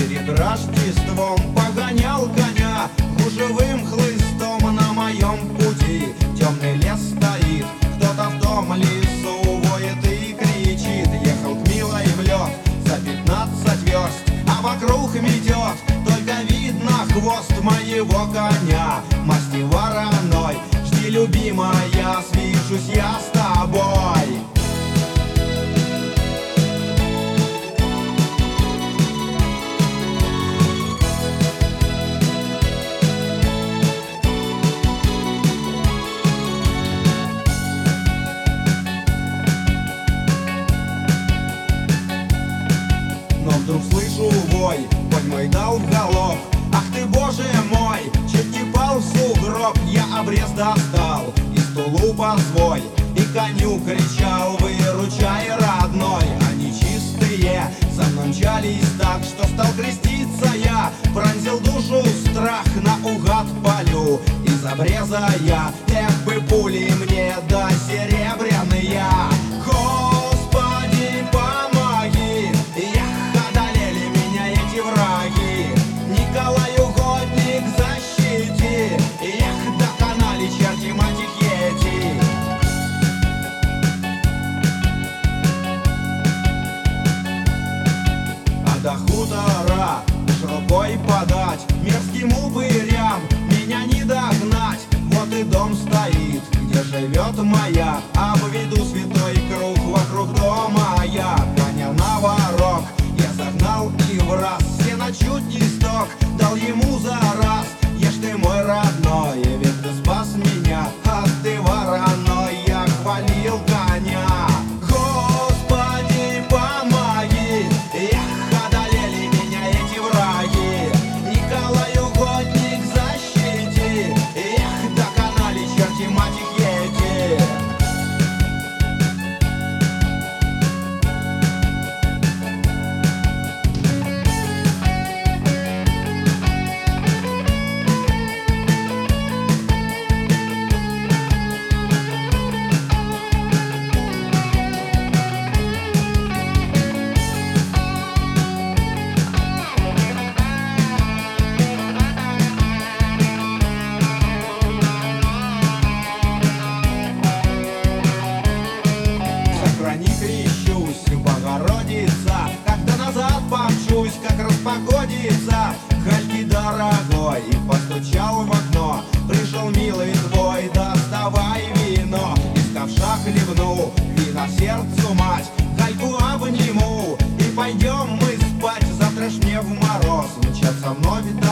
Перед Рождеством погонял коня гужевым хлыстом на моем пути. Темный лес стоит, кто-то в том лесу воет и кричит. Ехал к милой в лед за 15 верст, а вокруг метет, только видно хвост моего коня. Масти вороной, жди, любимая, свяжусь я с тобой. Но вдруг слышу вой, конь мой дал в галоп. Ах ты, боже мой, чуть не пал в сугроб. Я обрез достал из тулупа свой и коню кричал: выручай, родной. Они чистые за мной мчались так, что стал креститься я. Пронзил душу страх, наугад полю из обреза я. Эх бы пули мне да серебряные. Господи, помоги, одолели меня эти враги. Николай угодник, защити, доконали черти мать их ети. А до хутора уж рукой подать мерзким упырям меня не догнать. Вот и дом стоит, где живет моя, обведу святой круг вокруг дома я. Коня на ворог я загнал и враз, сено чуть не сток дал ему за раз. Ешь ты, мой родной, ведь ты спас меня, а ты вороной. Я хвалил коня. Господи, помоги, одолели меня эти враги. Николай угодник, защити, доконали черти мать их ети. Сохрани, крещусь, Богородица, как-то назад помчусь, как распогодится. Хальки, дорогой, и постучал в окно. Пришел милый твой, доставай вино. Из ковша хлебну, вина сердцу мать. Хальку обниму, и пойдем мы спать. Завтра ж мне в мороз мчаться вновь